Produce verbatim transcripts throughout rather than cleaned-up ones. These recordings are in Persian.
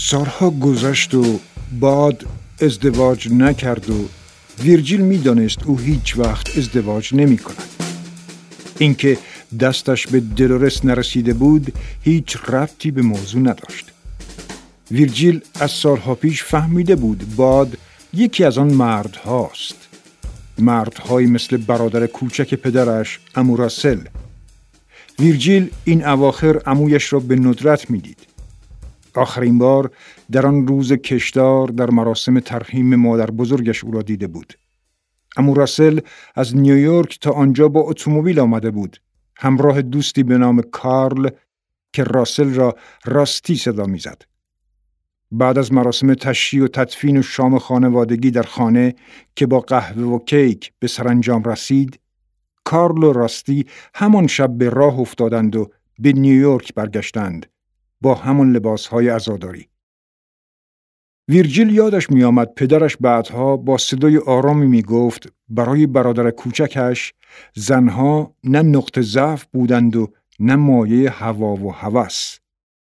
سالها گذشت و باد ازدواج نکرد و ویرجیل میدانست او هیچ وقت ازدواج نمی کند. اینکه دستش به دلورس نرسیده بود هیچ ربطی به موضوع نداشت. ویرجیل از سالها پیش فهمیده بود باد یکی از آن مردهاست. مردهایی مثل برادر کوچک پدرش عمو راسل. ویرجیل این اواخر عمویش را به ندرت میدید. آخرین بار در آن روز کشدار در مراسم ترحیم مادر بزرگش او را دیده بود. عمو راسل از نیویورک تا آنجا با اتومبیل آمده بود، همراه دوستی به نام کارل که راسل را راستی صدا می‌زد. بعد از مراسم تشییع و تدفین و شام خانوادگی در خانه که با قهوه و کیک به سرانجام رسید، کارل و راستی همان شب به راه افتادند و به نیویورک برگشتند با همان لباسهای عزاداری. ویرجیل یادش می آمد پدرش بعدها با صدای آرامی می گفت برای برادر کوچکش زنها نه نقطه ضعف بودند و نه مایه هوا و هوس.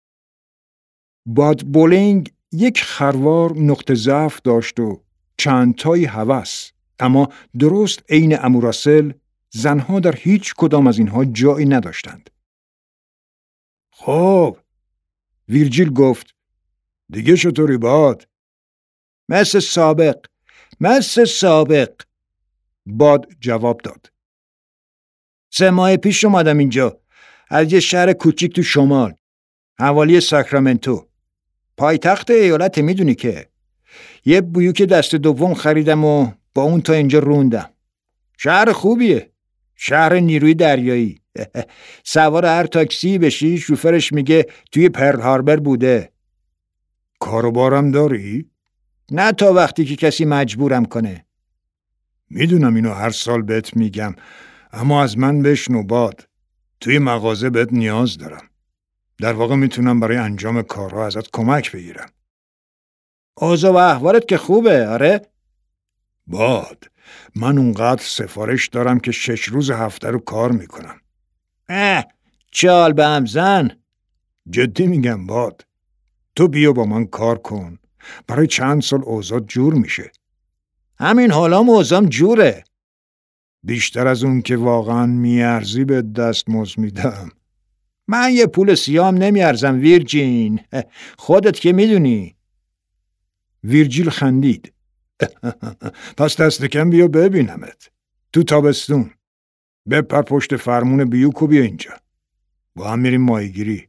باد بولینگ یک خروار نقطه ضعف داشت و چند تای هوس، اما درست عین عمو راسل زنها در هیچ کدام از اینها جایی نداشتند. خب، ویرجیل گفت، دیگه چطوری باد؟ مثل سابق، مثل سابق. باد جواب داد. سه ماه پیش اومدم اینجا، از یه شهر کوچیک تو شمال، حوالی ساکرامنتو. پایتخت ایالت میدونی که. یه بیوک دست دوم خریدم و با اون تا اینجا روندم. شهر خوبیه، شهر نیروی دریایی. سوار هر تاکسی بشی شوفرش میگه توی پرل هاربر بوده. کاروبارم داری؟ نه تا وقتی که کسی مجبورم کنه. میدونم اینو هر سال بهت میگم، اما از من بشنو باد. توی مغازه بهت نیاز دارم. در واقع میتونم برای انجام کارها ازت کمک بگیرم. اوضاع و احوالت که خوبه، آره؟ باد، من اونقدر سفارش دارم که شش روز هفته رو کار میکنم. اه، چال به هم زن. جدی میگم باد. تو بیا با من کار کن. برای چند سال اوضاع جور میشه. همین حالا اوضاعم جوره. بیشتر از اون که واقعا میارزی به دست مزد میدم. من یه پول سیام نمیارزم ویرجین. خودت که میدونی. ویرجیل خندید. پس دست کم بیا ببینمت. تو تابستون. بپر پشت فرمون بیوک و بیا اینجا. با هم میریم ماهیگیری.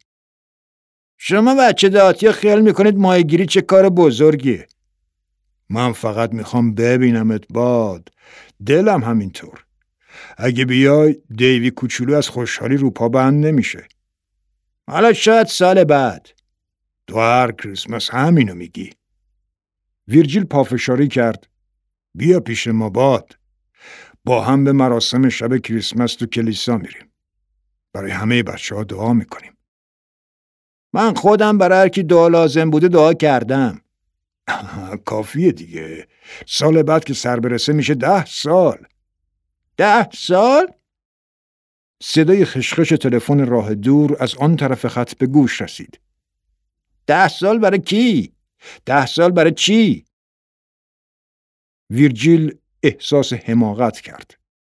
شما بچه دهاتی خیال میکنید ماهیگیری چه کار بزرگیه. من فقط میخوام ببینمت باد. دلم همینطور. اگه بیای دیوی کوچولو از خوشحالی رو پا بند نمیشه. حالا شاید سال بعد. تو هر کریسمس همینو میگی. ویرجیل پافشاری کرد. بیا پیش ما باد. با هم به مراسم شب کریسمس تو کلیسا میریم. برای همه بچه ها دعا میکنیم. من خودم برای هر کی دعا لازم بوده دعا کردم. کافیه دیگه. سال بعد که سر برسه میشه ده سال. ده سال؟ صدای خشخش تلفن راه دور از آن طرف خط به گوش رسید. ده سال برای کی؟ ده سال برای چی؟ ویرجیل احساس حماقت کرد.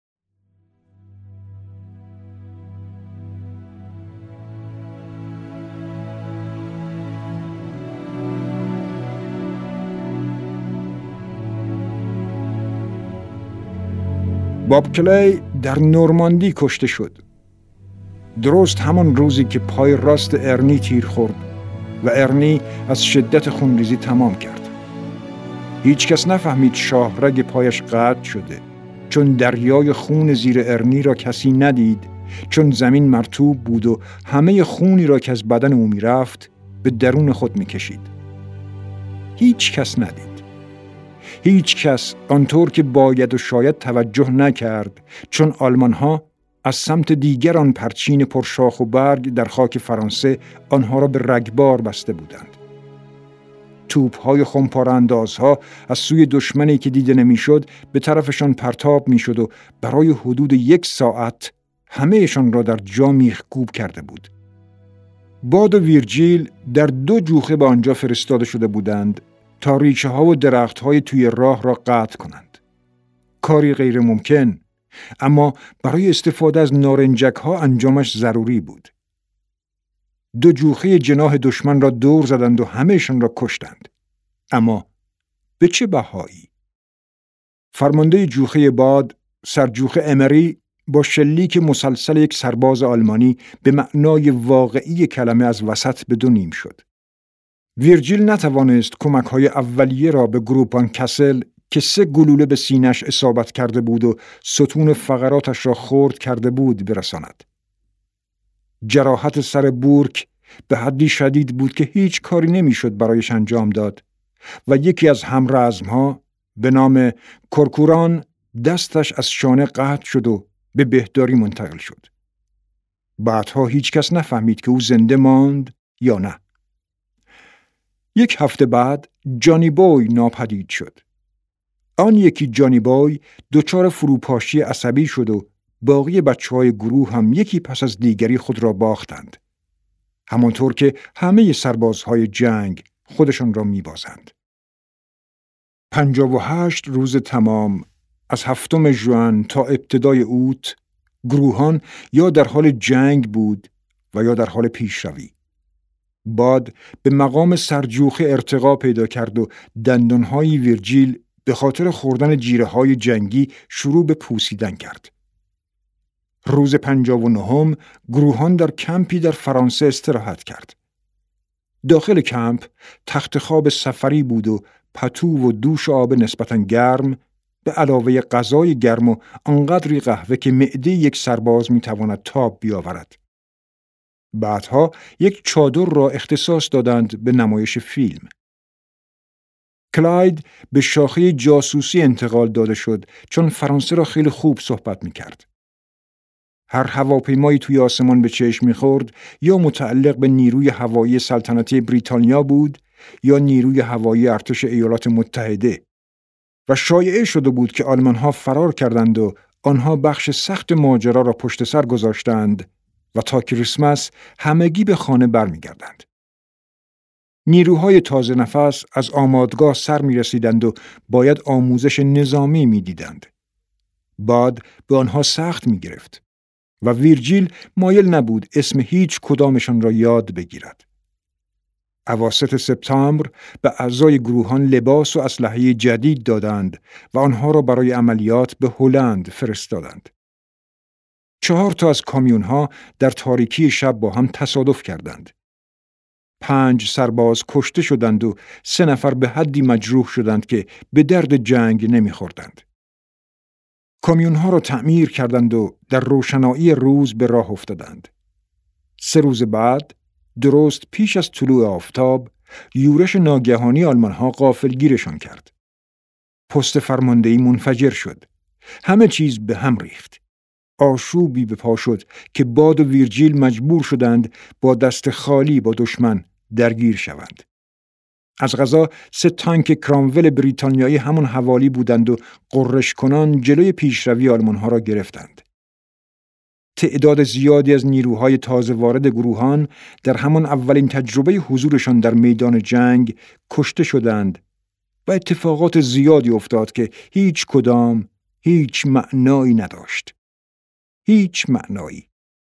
باب کلی در نورماندی کشته شد. درست همان روزی که پای راست ارنی تیر خورد و ارنی از شدت خونریزی تمام کرد. هیچ کس نفهمید شاهرگ پایش قطع شده، چون دریای خون زیر ارنی را کسی ندید، چون زمین مرطوب بود و همه خونی را که از بدن او میرفت به درون خود میکشید. هیچ کس ندید. هیچ کس آنطور که باید و شاید توجه نکرد، چون آلمان‌ها از سمت دیگر آن پرچین پرشاخ و برگ در خاک فرانسه آنها را به رگبار بسته بودند. توپ‌های خمپاره‌اندازها از سوی دشمنی که دیده نمی‌شد به طرفشان پرتاب می‌شد و برای حدود یک ساعت همه‌شان را در جا میخکوب کرده بود. باد و ویرجیل در دو جوخه به آنجا فرستاده شده بودند تا ریشه ها و درخت های توی راه را قطع کنند. کاری غیر ممکن، اما برای استفاده از نارنجک ها انجامش ضروری بود. دو جوخه جناح دشمن را دور زدند و همهشان را کشتند. اما به چه بهایی؟ فرمانده جوخه باد، سرجوخه امری، با شلیک مسلسل یک سرباز آلمانی به معنای واقعی کلمه از وسط به دو نیم شد. ویرجیل نتوانست کمک‌های اولیه را به گروپان کسل که سه گلوله به سینه‌اش اصابت کرده بود و ستون فقراتش را خرد کرده بود برساند. جراحت سر بورک به حدی شدید بود که هیچ کاری نمی‌شد برایش انجام داد و یکی از همرزم‌ها به نام کورکوران دستش از شانه قطع شد و به بهداری منتقل شد. بعدها هیچ کس نفهمید که او زنده ماند یا نه. یک هفته بعد جانی بوی ناپدید شد. آن یکی جانی بوی دچار فروپاشی عصبی شد و باقی بچه‌های گروه هم یکی پس از دیگری خود را باختند. همانطور که همه سربازهای جنگ خودشان را می‌بازند. پنجاه و هشت روز تمام از هفتم ژوئن تا ابتدای اوت گروهان یا در حال جنگ بود و یا در حال پیشروی. باد به مقام سرجوخه ارتقا پیدا کرد و دندانهای ویرجیل به خاطر خوردن جیره‌های جنگی شروع به پوسیدن کرد. روز پنجاه و نهم گروهان در کمپی در فرانسه استراحت کرد. داخل کمپ تخت خواب سفری بود و پتو و دوش آب نسبتاً گرم به علاوه غذای گرم و آنقدری قهوه که معده یک سرباز میتواند تاب بیاورد. بعدها یک چادر را اختصاص دادند به نمایش فیلم. کلاید به شاخه جاسوسی انتقال داده شد چون فرانسه را خیلی خوب صحبت میکرد. هر هواپیمایی توی آسمان به چشم میخورد یا متعلق به نیروی هوایی سلطنتی بریتانیا بود یا نیروی هوایی ارتش ایالات متحده و شایعه شده بود که آلمان‌ها فرار کردند و آنها بخش سخت ماجرا را پشت سر گذاشتند و تا کریسمس همگی به خانه برمیگردند. نیروهای تازه نفس از آمادگاه سر می رسیدند و باید آموزش نظامی می دیدند. باد به آنها سخت می گرفت و ویرجیل مایل نبود اسم هیچ کدامشان را یاد بگیرد. اواسط سپتامبر به اعضای گروهان لباس و اسلحه جدید دادند و آنها را برای عملیات به هلند فرستادند. چهار تا از کامیونها در تاریکی شب با هم تصادف کردند. پنج سرباز کشته شدند و سه نفر به حدی مجروح شدند که به درد جنگ نمیخوردند. کامیونها را تعمیر کردند و در روشنایی روز به راه افتادند. سه روز بعد، درست پیش از طلوع آفتاب، یورش ناگهانی آلمانها غافلگیرشان کرد. پست فرماندهی منفجر شد. همه چیز به هم ریخت. آشوبی به پا شد که باد و ویرجیل مجبور شدند با دست خالی با دشمن درگیر شوند. از قضا سه تانک کرامول بریتانیایی همون حوالی بودند و قررش کنان جلوی پیشروی آلمانها را گرفتند. تعداد زیادی از نیروهای تازه وارد گروهان در همان اولین تجربه حضورشان در میدان جنگ کشته شدند و اتفاقات زیادی افتاد که هیچ کدام هیچ معنایی نداشت. هیچ معنایی.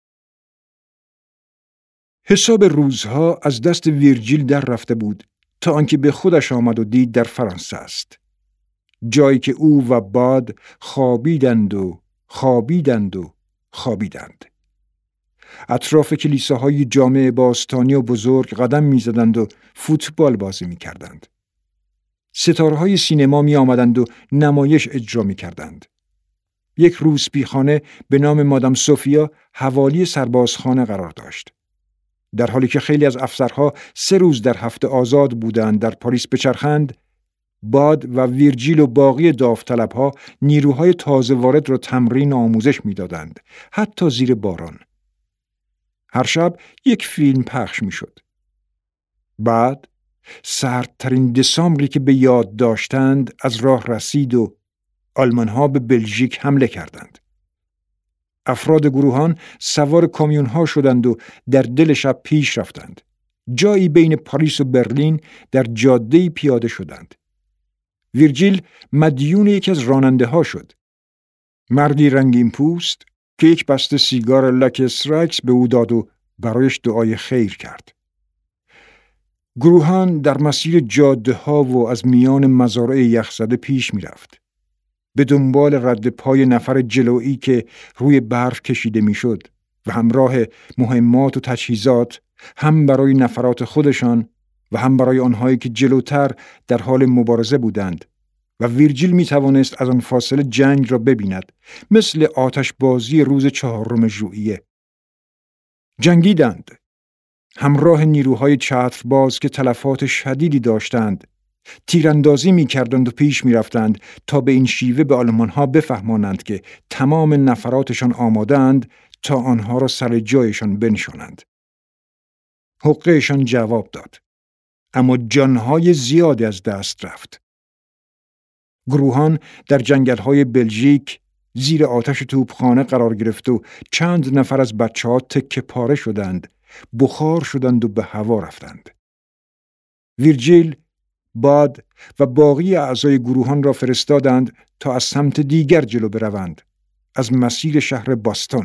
حساب روزها از دست ویرجیل در رفته بود تا آنکه به خودش آمد و دید در فرانسه است. جایی که او و باد خوابیدند و خوابیدند و خوابیدند. اطراف کلیساهای جامع باستانی و بزرگ قدم می زدند و فوتبال بازی می کردند. ستاره‌های سینما می آمدند و نمایش اجرا می کردند. یک روسپیخانه به نام مادام سوفیا حوالی سربازخانه قرار داشت. در حالی که خیلی از افسرها سه روز در هفته آزاد بودند در پاریس بچرخند، باد و ویرجیل و باقی داوطلبها نیروهای تازه وارد را تمرین و آموزش می‌دادند، حتی زیر باران. هر شب یک فیلم پخش می‌شد. بعد سردترین دسامبری که به یاد داشتند از راه رسید و آلمان‌ها به بلژیک حمله کردند. افراد گروهان سوار کامیون ها شدند و در دل شب پیش رفتند. جایی بین پاریس و برلین در جاده‌ای پیاده شدند. ویرجیل مدیون یکی از راننده ها شد. مردی رنگین پوست که یک بسته سیگار لک استرکس به او داد و برایش دعای خیر کرد. گروهان در مسیر جاده ها و از میان مزارع یخزده پیش می رفت. به دنبال رد پای نفر جلویی که روی برف کشیده می شد و همراه مهمات و تجهیزات، هم برای نفرات خودشان و هم برای آنهایی که جلوتر در حال مبارزه بودند. و ویرجیل می توانست از آن فاصله جنگ را ببیند، مثل آتش بازی روز چهارم ژوئیه. جنگیدند همراه نیروهای چترباز که تلفات شدیدی داشتند. تیراندازی می کردند و پیش می رفتند تا به این شیوه به آلمانها بفهمانند که تمام نفراتشان آمادند تا آنها را سر جایشان بنشانند. حقهشان جواب داد، اما جانهای زیادی از دست رفت. گروهان در جنگل‌های بلژیک زیر آتش توپخانه قرار گرفت و چند نفر از بچه‌ها تکه پاره شدند، بخار شدند و به هوا رفتند. ویرجیل، باد و باقی اعضای گروهان را فرستادند تا از سمت دیگر جلو بروند، از مسیر شهر باستون.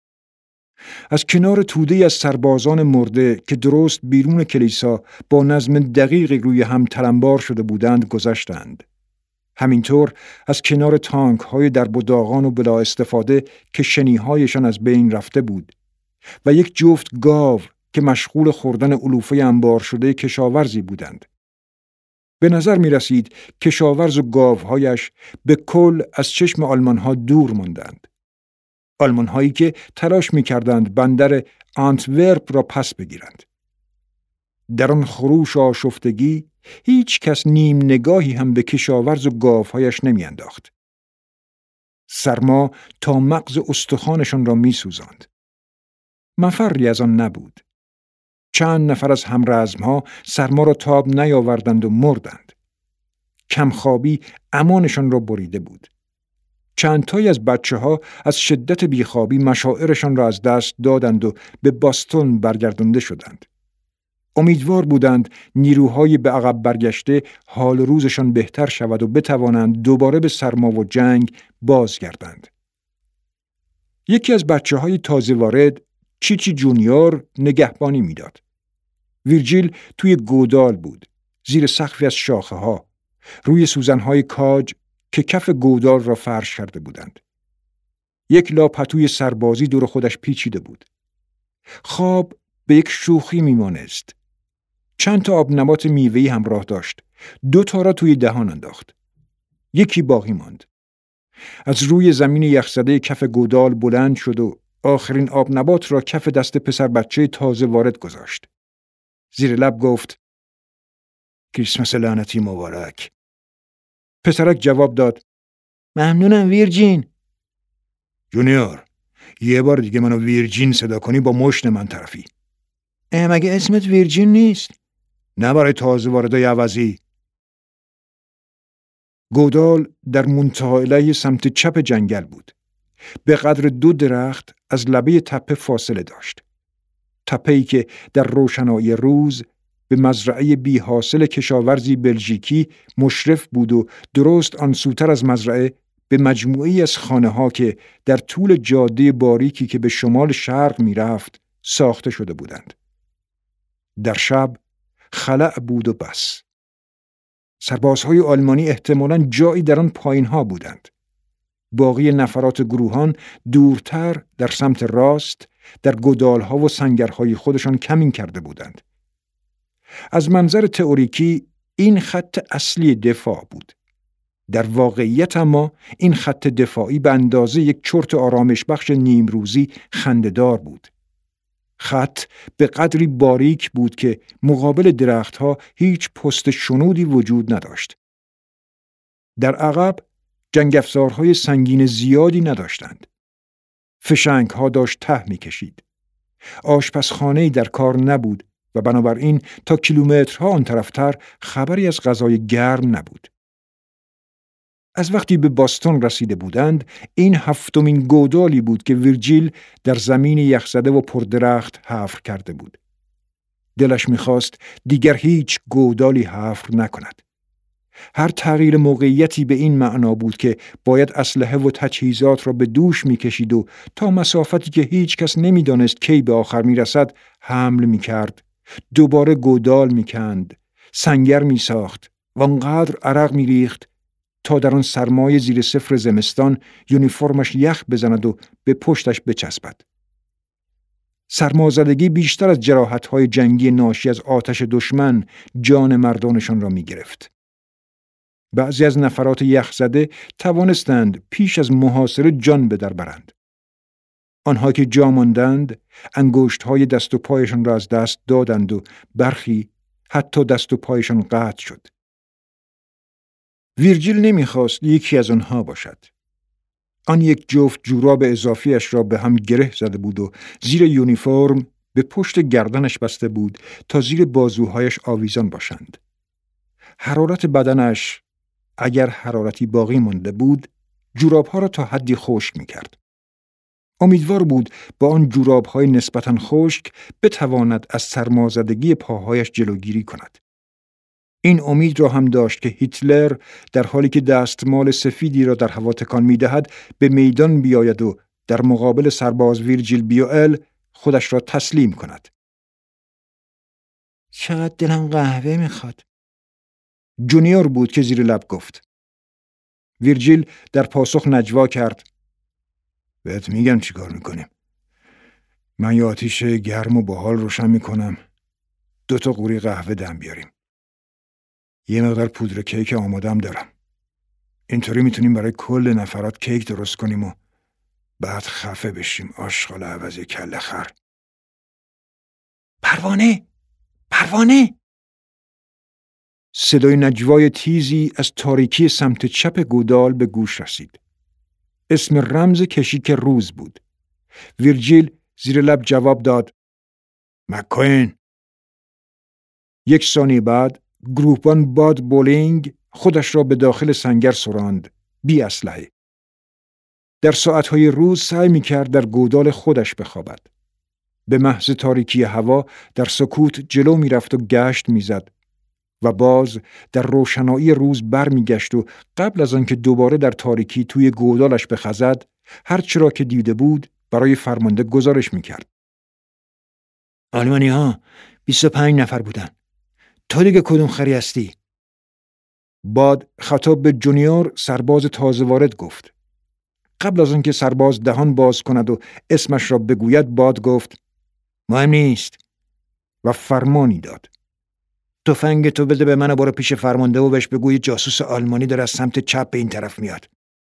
از کنار توده‌ای از سربازان مرده که درست بیرون کلیسا با نظم دقیقی روی هم تلمبار شده بودند گذشتند. همینطور از کنار تانک های درب و داغان و بلا استفاده که شنیهایشان از بین رفته بود و یک جفت گاو که مشغول خوردن علوفه انبار شده کشاورزی بودند. به نظر می رسید کشاورز و گاوهایش به کل از چشم آلمان ها دور ماندند. آلمان هایی که تلاش می کردند بندر آنتورپ را پس بگیرند. در آن خروش و آشفتگی هیچ کس نیم نگاهی هم به کشاورز و گاوهایش نمی انداخت. سرما تا مغز استخوانشان را می سوزاند. مفری از آن نبود. چند نفر از همرزمها سرما را تاب نیاوردند و مردند. کمخوابی امانشان را بریده بود. چند تایی از بچه ها از شدت بیخوابی مشاعرشان را از دست دادند و به باستون برگردانده شدند. امیدوار بودند نیروهای به عقب برگشته حال روزشان بهتر شود و بتوانند دوباره به سرما و جنگ بازگردند. یکی از بچه های تازه وارد، چیچی جونیور، نگهبانی میداد. ویرجیل توی گودال بود، زیر سقفی از شاخه ها، روی سوزنهای کاج که کف گودال را فرش کرده بودند. یک لاپتوی سربازی دور خودش پیچیده بود. خواب به یک شوخی میمانست. چند تا آب نبات میوه‌ای همراه داشت. دو تا را توی دهان انداخت. یکی باقی ماند. از روی زمین یخزده کف گودال بلند شد و آخرین آب نبات را کف دست پسر بچه تازه وارد گذاشت. زیر لب گفت: کریسمس لعنتی مبارک. پسرک جواب داد: ممنونم ویرجین. جونیور، یه بار دیگه منو ویرجین صدا کنی با مشت من طرفی. مگه اسمت ویرجین نیست؟ نه، برای تازه واردای عوضی. گودال در منتهای علیه سمت چپ جنگل بود. به قدر دو درخت از لبه تپه فاصله داشت. تپه‌ای که در روشنایی روز به مزرعه بی حاصل کشاورزی بلژیکی مشرف بود و درست آن سوتر از مزرعه به مجموعه‌ای از خانه‌ها که در طول جاده باریکی که به شمال شرق می‌رفت ساخته شده بودند. در شب خلأ بود و بس. سربازهای آلمانی احتمالاً جایی در آن پایین‌ها بودند. باقی نفرات گروهان دورتر در سمت راست در گودال‌ها و سنگرهای خودشان کمین کرده بودند. از منظر تئوریکی این خط اصلی دفاع بود. در واقعیت اما این خط دفاعی به اندازه یک چرت آرامش بخش نیم روزی خنده‌دار بود. خط به قدری باریک بود که مقابل درختها هیچ پست شنودی وجود نداشت. در عقب جنگ افزارهای سنگین زیادی نداشتند. فشنگ‌ها داشت ته می‌کشید. آشپزخانه‌ای در کار نبود و بنابراین تا کیلومترها آن طرفتر خبری از غذای گرم نبود. از وقتی به باستون رسیده بودند، این هفتمین گودالی بود که ویرجیل در زمین یخزده و پردرخت حفر کرده بود. دلش می‌خواست دیگر هیچ گودالی حفر نکند. هر تغییر موقعیتی به این معنا بود که باید اسلحه و تجهیزات را به دوش می‌کشید و تا مسافتی که هیچ کس نمی‌دانست کی به آخر می‌رسد حمل می‌کرد. دوباره گودال می‌کند، سنگر می‌ساخت و انقدر عرق می‌ریخت تا در آن سرمای زیر صفر زمستان یونیفرمش یخ بزند و به پشتش بچسبد. سرمازدگی بیشتر از جراحت‌های جنگی ناشی از آتش دشمن جان مردانشان را می‌گرفت. بعضی از نفرات یخزده توانستند پیش از محاصره جان به در برند. آنها که جا ماندند، انگشت‌های دست و پایشان را از دست دادند و برخی حتی دست و پایشان قطع شد. ویرجیل نمیخواست یکی از آنها باشد. آن یک جفت جوراب اضافیش را به هم گره زده بود و زیر یونیفرم به پشت گردنش بسته بود تا زیر بازوهایش آویزان باشند. حرارت بدنش، اگر حرارتی باقی مانده بود، جورابها را تا حدی خشک می‌کرد. امیدوار بود با آن جوراب‌های نسبتاً خشک بتواند از سرمازدگی پاهایش جلوگیری کند. این امید را هم داشت که هیتلر در حالی که دستمال سفیدی را در هوا تکان می‌دهد به میدان بیاید و در مقابل سرباز ویرجیل بیوئل خودش را تسلیم کند. چقدر دلم قهوه می‌خواد. جونیور بود که زیر لب گفت. ویرجیل در پاسخ نجوا کرد. بهت میگم چی کار میکنیم. من یه آتیش گرم و باحال روشن میکنم. دو تا قوری قهوه دم بیاریم. یه مقدار پودر کیک آمادم دارم. اینطوری میتونیم برای کل نفرات کیک درست کنیم و بعد خفه بشیم آشغال عوض کله خر. پروانه! پروانه! صدای نجوای تیزی از تاریکی سمت چپ گودال به گوش رسید. اسم رمز کشیک روز بود. ویرجیل زیر لب جواب داد. مک‌کوئن. یک ثانیه بعد گروهبان باد بولینگ خودش را به داخل سنگر سراند، بی اسلحه. در ساعتهای روز سعی می‌کرد در گودال خودش بخوابد. به محض تاریکی هوا در سکوت جلو می‌رفت و گشت می‌زد و باز در روشنایی روز برمیگشت و قبل از آنکه دوباره در تاریکی توی گودالش بخزد، هر چرا که دیده بود برای فرمانده گزارش می‌کرد. آلمانی‌ها بیست و پنج نفر بودن. تو دیگه کدوم خری هستی؟ باد خطاب به جونیور سرباز تازه وارد گفت. قبل از آنکه سرباز دهان باز کند و اسمش را بگوید باد گفت مهم نیست و فرمانی داد. تفنگ تو بده به من و برو پیش فرمانده و بهش بگوی جاسوس آلمانی داره از سمت چپ به این طرف میاد.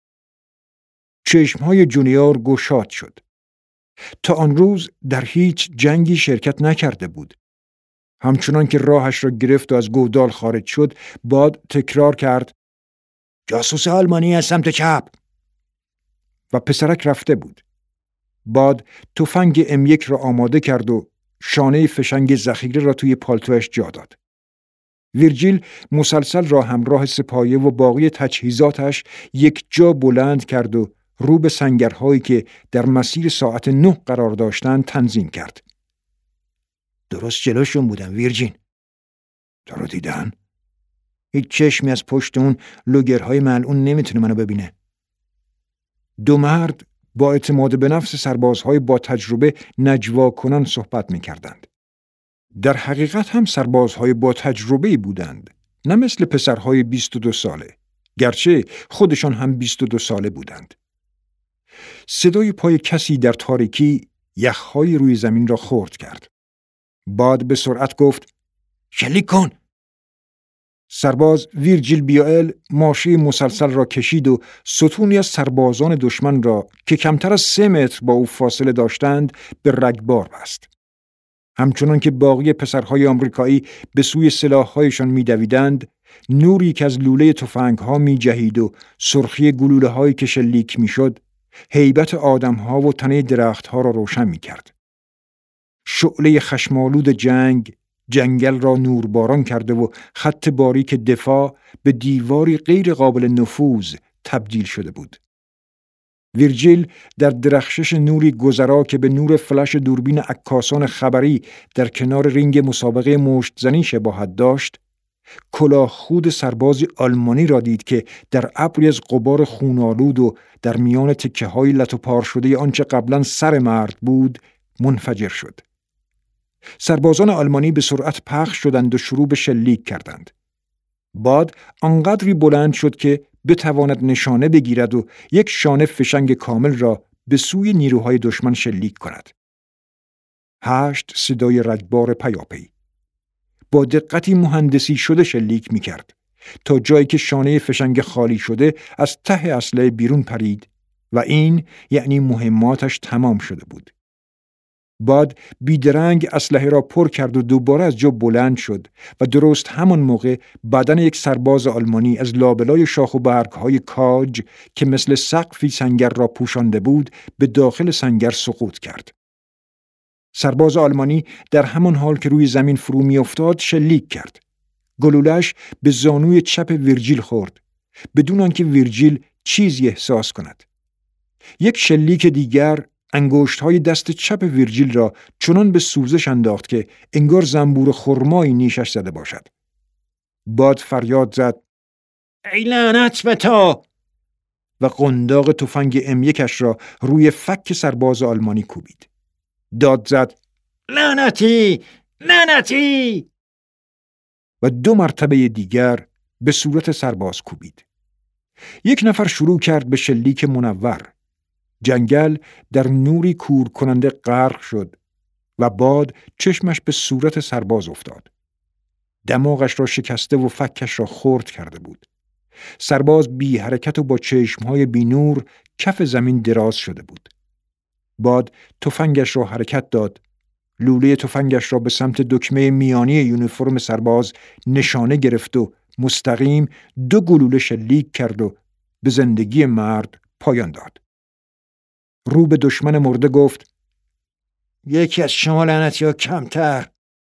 چشمهای جونیور گشاد شد. تا آن روز در هیچ جنگی شرکت نکرده بود. همچنان که راهش را گرفت و از گودال خارج شد، باد تکرار کرد جاسوس آلمانی از سمت چپ. و پسرک رفته بود. باد تفنگ ام یک را آماده کرد و شانه فشنگ ذخیره را توی پالتوش جا داد. ویرجیل مسلسل را همراه سپایه و باقی تجهیزاتش یک جا بلند کرد و رو به سنگرهایی که در مسیر ساعت نه قرار داشتند تنظیم کرد. درست جلوشون بودن ویرجین. تو رو دیدن؟ هیچ چشمی از پشت اون لوگرهای ملعون نمیتونه منو ببینه. دو مرد با اعتماد به نفس سربازهای با تجربه نجوا کنان صحبت میکردند. در حقیقت هم سربازهای با تجربه‌ای بودند، نه مثل پسرهای بیست و دو ساله، گرچه خودشان هم بیست و دو ساله بودند. صدای پای کسی در تاریکی یخهای روی زمین را خرد کرد. باد به سرعت گفت شلیک کن. سرباز ویرجیل بیوئل ماشه مسلسل را کشید و ستونی از سربازان دشمن را که کمتر از سه متر با او فاصله داشتند به رگبار بست. همچنان که باقی پسرهای آمریکایی به سوی سلاح‌هایشان می‌دویدند، نوری که از لوله تفنگ‌ها می‌جهید و سرخی گلوله‌هایی که شلیک می‌شد، هیبت آدم‌ها و تنه درخت‌ها را روشن می‌کرد. شعله خشمالود جنگ جنگل را نورباران کرده و خط باریک دفاع به دیواری غیر قابل نفوذ تبدیل شده بود. ویرجیل در درخشش نوری گذرا که به نور فلش دوربین عکاسان خبری در کنار رینگ مسابقه مشت زنی شباهت داشت، کلاه خود سربازی آلمانی را دید که در ابری از غبار خون‌آلود و در میان تکه‌های لت و پار شده آنچه قبلا سر مرد بود منفجر شد. سربازان آلمانی به سرعت پخش شدند و شروع به شلیک کردند. باد آنقدری بلند شد که بتواند نشانه بگیرد و یک شانه فشنگ کامل را به سوی نیروهای دشمن شلیک کند. هشت صدای رگبار پیاپی. با دقتی مهندسی شده شلیک می کرد تا جایی که شانه فشنگ خالی شده از ته اسلحه بیرون پرید و این یعنی مهماتش تمام شده بود. باد بیدرنگ اسلحه را پر کرد و دوباره از جا بلند شد و درست همان موقع بدن یک سرباز آلمانی از لابلای شاخ و برگ‌های کاج که مثل سقفی سنگر را پوشانده بود به داخل سنگر سقوط کرد. سرباز آلمانی در همان حال که روی زمین فرو می افتاد شلیک کرد. گلوله‌اش به زانوی چپ ویرجیل خورد بدون آنکه ویرجیل چیزی احساس کند. یک شلیک دیگر انگشت‌های دست چپ ویرجیل را چنان به سوزش انداخت که انگار زنبور خرمایی نیشش زده باشد. باد فریاد زد: ای لعنت به تو! و قنداق تفنگ ام یکش را روی فک سرباز آلمانی کوبید. داد زد: لعنتی! لعنتی! و دو مرتبه دیگر به صورت سرباز کوبید. یک نفر شروع کرد به شلیک منور. جنگل در نوری کور کننده غرق شد و باد چشمش به صورت سرباز افتاد. دماغش را شکسته و فکش را خرد کرده بود. سرباز بی حرکت و با چشمهای بی نور کف زمین دراز شده بود. باد تفنگش را حرکت داد. لوله تفنگش را به سمت دکمه میانی یونیفرم سرباز نشانه گرفت و مستقیم دو گلوله شلیک کرد و به زندگی مرد پایان داد. رو به دشمن مرده گفت: یکی از شما لعنتی‌ها کمتر.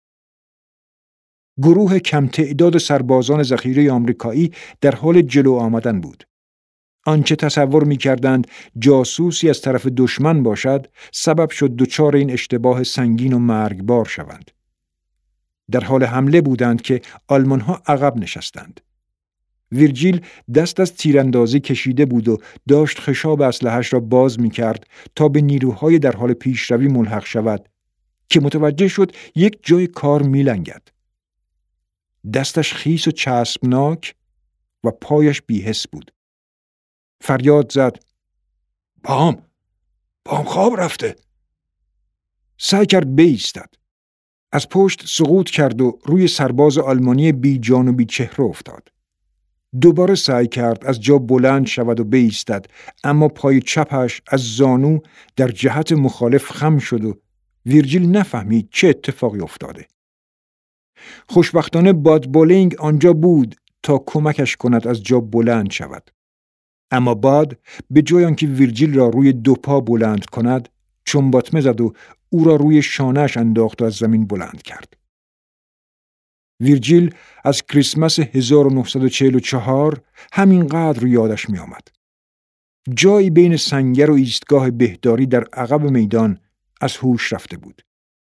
گروه کم تعداد سربازان ذخیره آمریکایی در حال جلو آمدن بود. آنچه تصور می‌کردند جاسوسی از طرف دشمن باشد، سبب شد دچار این اشتباه سنگین و مرگبار شوند. در حال حمله بودند که آلمان‌ها عقب نشستند. ویرجیل دست از تیراندازی کشیده بود و داشت خشاب اسلحه‌اش را باز می‌کرد تا به نیروهای در حال پیشروی ملحق شود که متوجه شد یک جای کار می‌لنگد. دستش خیس و چسبناک و پایش بی‌حس بود. فریاد زد: بام! بام خواب رفته! سعی کرد بایستد. از پشت سقوط کرد و روی سرباز آلمانی بی جان و بی چهره افتاد. دوباره سعی کرد از جا بلند شود و بایستد، اما پای چپش از زانو در جهت مخالف خم شد و ویرجیل نفهمید چه اتفاقی افتاده. خوشبختانه باد بولینگ آنجا بود تا کمکش کند از جا بلند شود. اما باد به جای آنکه ویرجیل را روی دو پا بلند کند، چنباتمه زد و او را روی شانه‌اش انداخت و از زمین بلند کرد. ویرجیل از کریسمس هزار و نهصد و چهل و چهار همینقدر یادش می آمد. جایی بین سنگر و ایستگاه بهداری در عقب میدان از هوش رفته بود.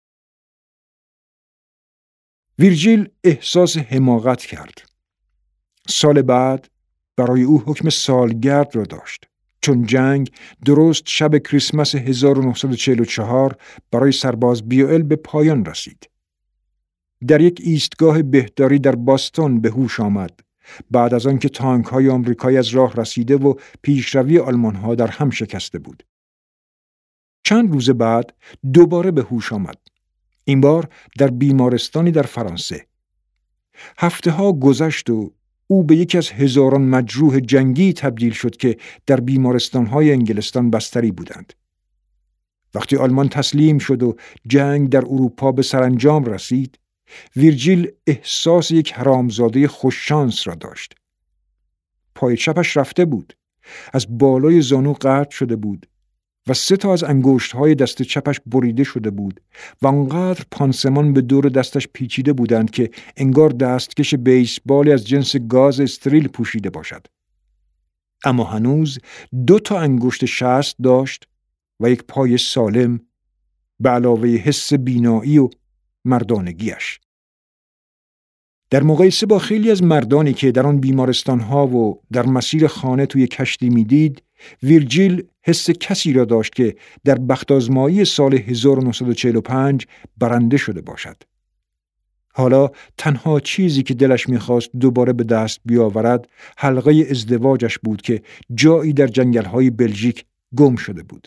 ویرجیل احساس حماقت کرد. سال بعد برای او حکم سالگرد را داشت، چون جنگ درست شب کریسمس هزار و نهصد و چهل و چهار برای سرباز بیوئل به پایان رسید. در یک ایستگاه بهداری در باستون به هوش آمد بعد از آنکه تانک‌های آمریکایی از راه رسیده و پیشروی آلمان‌ها در هم شکسته بود. چند روز بعد دوباره به هوش آمد. این بار در بیمارستانی در فرانسه. هفته‌ها گذشت و او به یکی از هزاران مجروح جنگی تبدیل شد که در بیمارستان‌های انگلستان بستری بودند. وقتی آلمان تسلیم شد و جنگ در اروپا به سرانجام رسید، ویرجیل احساس یک حرامزاده خوششانس را داشت. پای چپش رفته بود، از بالای زانو قطع شده بود و سه تا از انگشت‌های دست چپش بریده شده بود و انقدر پانسمان به دور دستش پیچیده بودند که انگار دستکش بیسبالی از جنس گاز استریل پوشیده باشد. اما هنوز دو تا انگشت شست داشت و یک پای سالم به علاوه حس بینایی و مردانگیش. در مقایسه با خیلی از مردانی که در آن بیمارستان‌ها و در مسیر خانه توی کشتی می‌دید، ویرجیل حس کسی را داشت که در بخت‌آزمایی سال هزار و نهصد و چهل و پنج برنده شده باشد. حالا تنها چیزی که دلش می‌خواست دوباره به دست بیاورد حلقه ازدواجش بود که جایی در جنگل‌های بلژیک گم شده بود.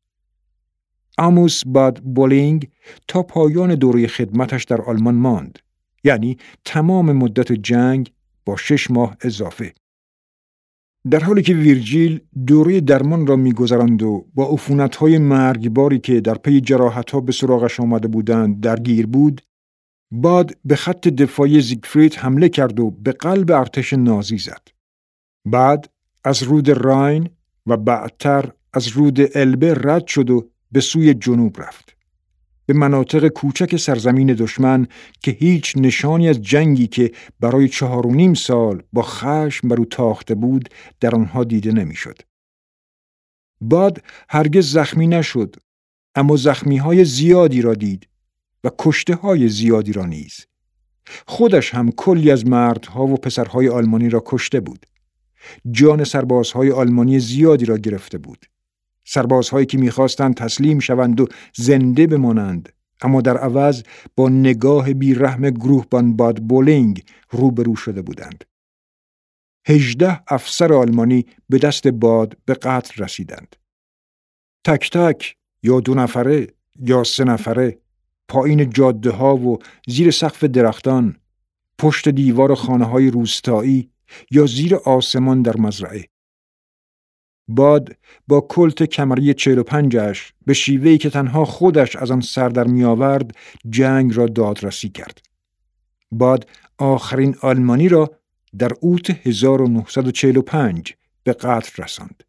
آموس باد بولینگ تا پایان دوره خدمتش در آلمان ماند، یعنی تمام مدت جنگ با شش ماه اضافه. در حالی که ویرجیل دوره درمان را می‌گذراند و با عفونت‌های مرگباری که در پی جراحت‌ها به سراغش آمده بودند درگیر بود، باد به خط دفاعی زیگفرید حمله کرد و به قلب ارتش نازی زد. بعد از رود راین و بعدتر از رود البه رد شد و به سوی جنوب رفت. به مناطق کوچک سرزمین دشمن که هیچ نشانی از جنگی که برای چهار و نیم سال با خشم بر او تاخته بود در آنها دیده نمیشد. باد هرگز زخمی نشد، اما زخمی‌های زیادی را دید و کشته‌های زیادی را نیز. خودش هم کلی از مردها و پسرهای آلمانی را کشته بود. جان سربازهای آلمانی زیادی را گرفته بود. سربازهایی که می‌خواستند تسلیم شوند و زنده بمانند، اما در عوض با نگاه بی‌رحم گروهبان باد بولینگ روبرو شده بودند. هجده افسر آلمانی به دست باد به قتل رسیدند. تک تک یا دو نفره یا سه نفره، پایین جاده ها و زیر سقف درختان، پشت دیوار خانه های روستایی یا زیر آسمان در مزرعه. باد با کلت کمری چهل و پنجش به شیوهی که تنها خودش از آن سر در می آورد جنگ را دادرسی کرد. باد آخرین آلمانی را در اوت هزار و نهصد و چهل و پنج به قتل رساند.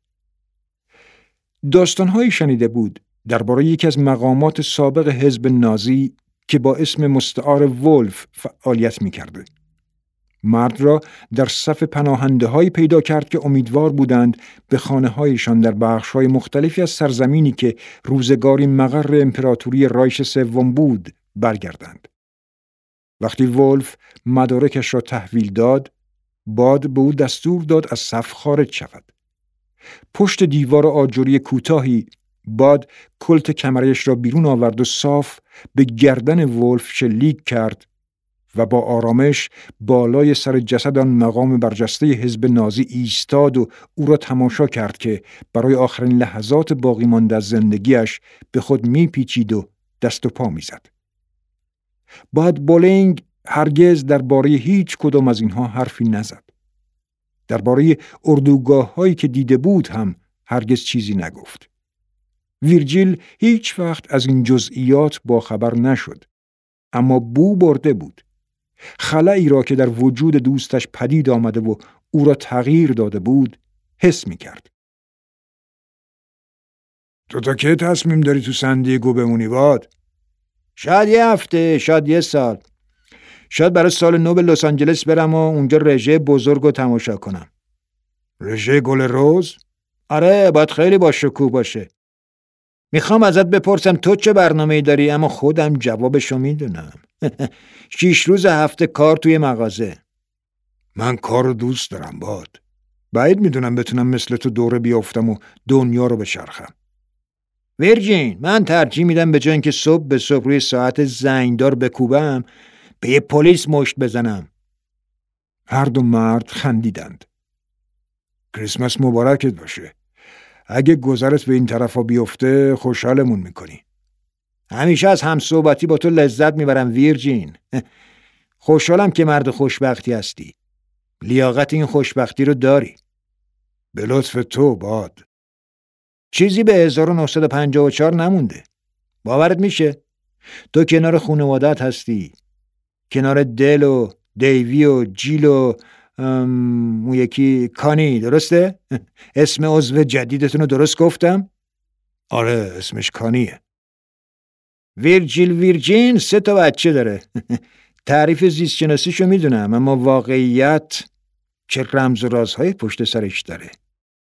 داستان‌هایی شنیده بود درباره یکی از مقامات سابق حزب نازی که با اسم مستعار وولف فعالیت می‌کرد. مرد را در صف پناهنده‌هایی پیدا کرد که امیدوار بودند به خانه‌هایشان در بخش‌های مختلفی از سرزمینی که روزگاری مقر امپراتوری رایش سوم بود برگردند. وقتی وولف مدارکش را تحویل داد، باد به او دستور داد از صف خارج شود. پشت دیوار آجری کوتاهی باد کلت کمرش را بیرون آورد و صاف به گردن وولف شلیک کرد و با آرامش بالای سر جسد آن مقام برجسته حزب نازی ایستاد و او را تماشا کرد که برای آخرین لحظات باقی مانده از زندگیش به خود میپیچید و دست و پا میزد. باد بولینگ هرگز درباره هیچ کدام از اینها حرفی نزد. درباره اردوگاه‌هایی که دیده بود هم هرگز چیزی نگفت. ویرجیل هیچ وقت از این جزئیات با خبر نشد، اما بو برده بود. خلایی را که در وجود دوستش پدید آمده و او را تغییر داده بود حس می کرد. تو تا که تصمیم داری تو سندیگو بمونی باد؟ شاید یه هفته، شاید یه سال. شاید برای سال نو به لس آنجلس برم و اونجا رژه بزرگ رو تماشا کنم. رژه گل روز؟ آره، باید خیلی با شکوه باشه. میخوام ازت بپرسم تو چه برنامه‌ای داری، اما خودم جوابشو میدونم. شیش روز هفته کار توی مغازه. من کار رو دوست دارم باد. بعید میدونم بتونم مثل تو دوره بیافتم و دنیا رو بچرخم. ویرجین، من ترجیح میدم به جای اینکه صبح به صبح روی ساعت زنگدار بکوبم به یه پلیس مشت بزنم. هر دو مرد خندیدند. کریسمس مبارکت باشه. اگه گذرت به این طرفا بیفته خوشحالمون میکنی. همیشه از همصحبتی با تو لذت میبرم ویرجین. خوشحالم که مرد خوشبختی هستی. لیاقت این خوشبختی رو داری. به لطف تو باد. چیزی به هزار و نهصد و پنجاه و چهار نمونده. باورت میشه؟ تو کنار خانواده‌ات هستی. کنار دل و دیوی و جیل و اون یکی کانی، درسته؟ اسم عضو جدیدتون رو درست گفتم؟ آره، اسمش کانیه. ویرجیل ویرجین سه تا بچه داره. تعریف زیست شناسیشو میدونم، اما واقعیت چه رمز و رازهای پشت سرش داره.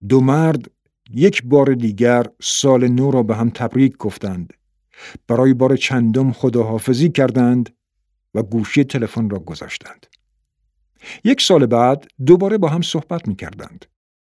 دو مرد یک بار دیگر سال نو را به هم تبریک گفتند. برای بار چندم خداحافظی کردند و گوشی تلفن را گذاشتند. یک سال بعد دوباره با هم صحبت می کردند.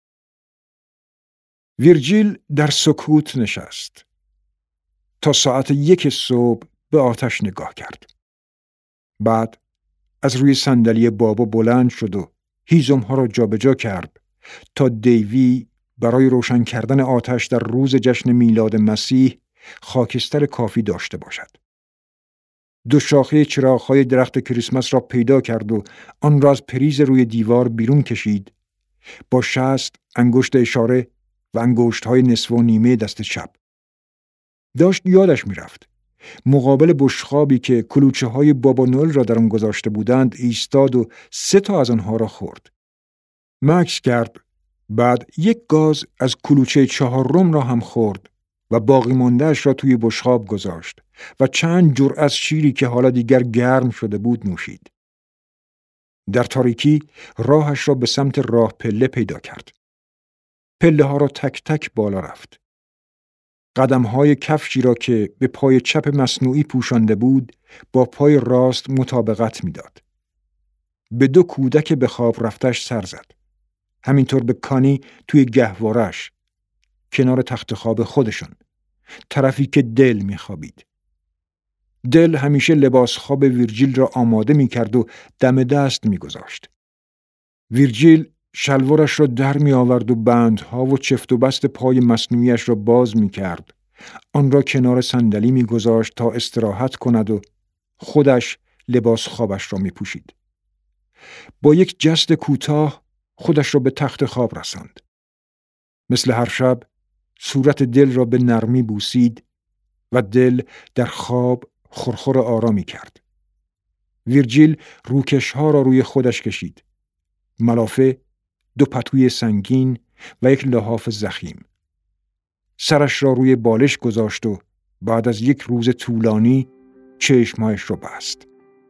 ویرجیل در سکوت نشست. تا ساعت یک صبح به آتش نگاه کرد. بعد از روی صندلی بابا بلند شد و هیزم‌ها را جابجا کرد تا دیوی برای روشن کردن آتش در روز جشن میلاد مسیح خاکستر کافی داشته باشد. دو شاخه چراغ‌های درخت کریسمس را پیدا کرد و آن را از پریز روی دیوار بیرون کشید. با شست انگشت اشاره و انگشت‌های نصف و نیمه دست چپ. داشت یادش می‌رفت. مقابل بشقابی که کلوچه‌های بابا نوئل را در آن گذاشته بودند ایستاد و سه تا از آنها را خورد. مکث کرد. بعد یک گاز از کلوچه چهارم را هم خورد و باقی مانده‌اش را توی بشقاب گذاشت و چند جرعه از شیری که حالا دیگر گرم شده بود نوشید. در تاریکی راهش را به سمت راه پله پیدا کرد. پله ها را تک تک بالا رفت. قدم‌های کفشی را که به پای چپ مصنوعی پوشانده بود با پای راست مطابقت می‌داد. به دو کودک به خواب رفتش سر زد. همینطور به کانی توی گهوارش کنار تخت خواب خودشون، طرفی که دل می‌خوابید. دل همیشه لباس خواب ویرجیل را آماده می‌کرد و دم دست می‌گذاشت. ویرجیل شلوارش را در می آورد و بندها و چفت و بست پای مصنوعیش را باز می کرد. آن را کنار صندلی می گذاشت تا استراحت کند و خودش لباس خوابش را می پوشید. با یک جست کوتاه خودش را به تخت خواب رساند. مثل هر شب صورت دل را به نرمی بوسید و دل در خواب خرخر آرامی کرد. ویرجیل روکش ها را روی خودش کشید. ملافه، دو پتوی سنگین و یک لحاف ضخیم. سرش را روی بالش گذاشت و بعد از یک روز طولانی چشمهایش را بست.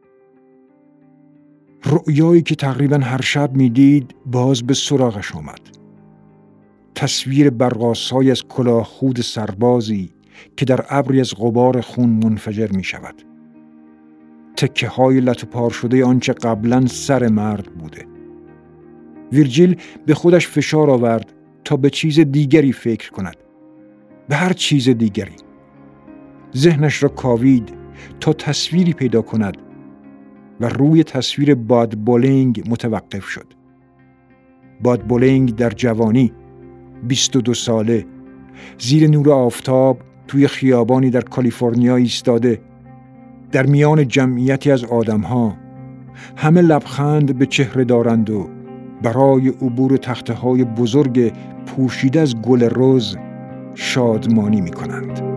رؤیایی که تقریباً هر شب می‌دید باز به سراغش آمد. تصویر برق‌آسای از کلاه خود سربازی که در ابری از غبار خون منفجر می‌شود. تکه‌های لت و پار شده آنچه قبلاً سر مرد بوده. ویرجیل به خودش فشار آورد تا به چیز دیگری فکر کند. به هر چیز دیگری. ذهنش را کاوید تا تصویری پیدا کند و روی تصویر باد بولینگ متوقف شد. باد بولینگ در جوانی، بیست و دو ساله، زیر نور آفتاب توی خیابانی در کالیفرنیا ایستاده، در میان جمعیتی از آدم‌ها، همه لبخند به چهره دارند و برای عبور تخته‌های بزرگ پوشیده از گل رز شادمانی می‌کنند.